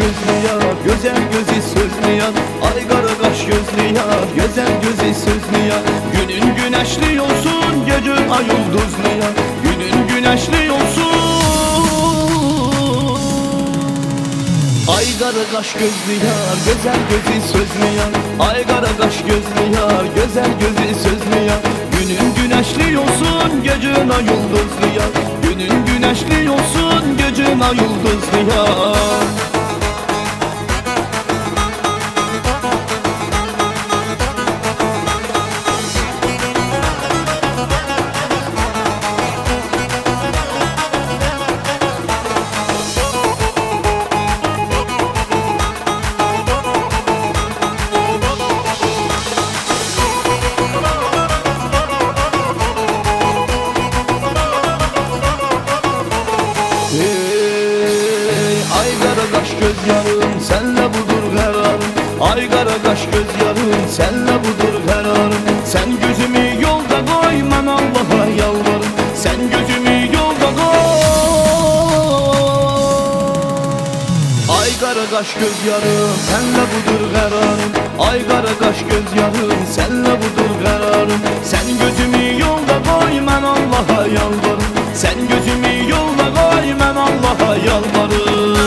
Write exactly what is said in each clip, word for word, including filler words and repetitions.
gözlü yar, güzel gözü sözlü yar. Ay qara qaş gözlü yar, güzel gözü sözlü yar. Günün güneşli olsun, gecün ay ulduzlu yar. Günün güneşli olsun. Ay qara qaş gözlü yar, güzel gözü sözlü yar. Ay qara qaş gözlü yar, güzel gözü sözlü yar. Günün güneşli olsun, gecün ay ulduzlu yar. Günün güneşli olsun, gecün ay ulduzlu yar. Ay qara qaş göz yarım, senle budur kararım. Ay qara qaş göz yarım, senle budur kararım. Sen gözümü yolda koy, mən Allah'a yalvarım. Sen gözümü yolda koy. Ay qara qaş göz yarım, senle budur kararım. Ay qara qaş göz yarım, senle budur kararım. Sen gözümü yolda koy, mən Allah'a yalvarım. Sen gözümü yolda koy, mən Allah'a yalvarım.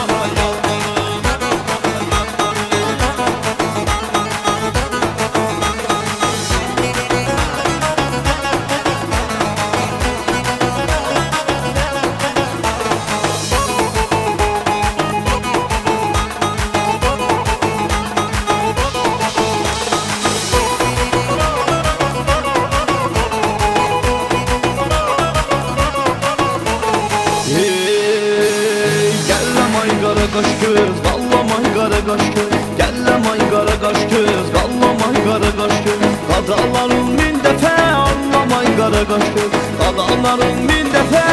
Qara qaş göz, qallamay qara qaş göz. Gəlləmay qara qaş göz, qallamay qara qaş göz. Qadaların min dəfə, anlamay qara qaş göz. Qadaların min dəfə.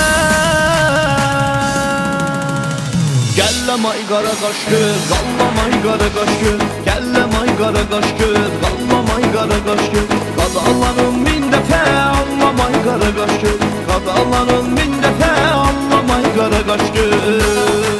Gəlləmay qara qaş göz, qallamay qara qaş göz. Gəlləmay qara qaş göz, qallamay qara qaş göz. Qadaların min dəfə, anlamay qara qaş göz. Qadaların min dəfə, anlamay qara qaş göz.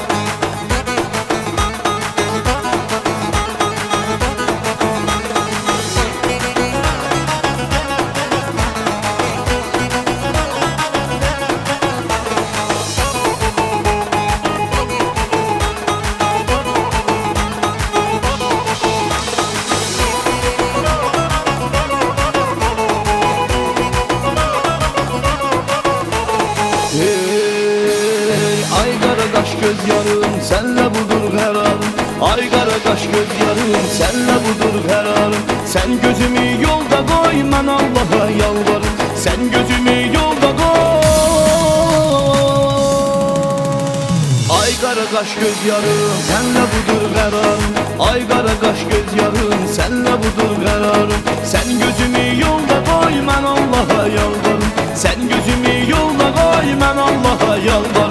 Ay qara qaş göz yarım, senle budur kararım. Ay qara qaş göz yarım, senle budur kararım. Sen gözümü yolda koy, mən Allah'a yalvarım. Sen gözümü yolda koy. Ay qara qaş göz yarım, senle budur kararım. Ay qara qaş göz yarım, senle budur kararım. Sen gözümü yolda koy, mən Allah'a yalvarım. Sen gözümü yolda koy, mən Allah'a yalvarım.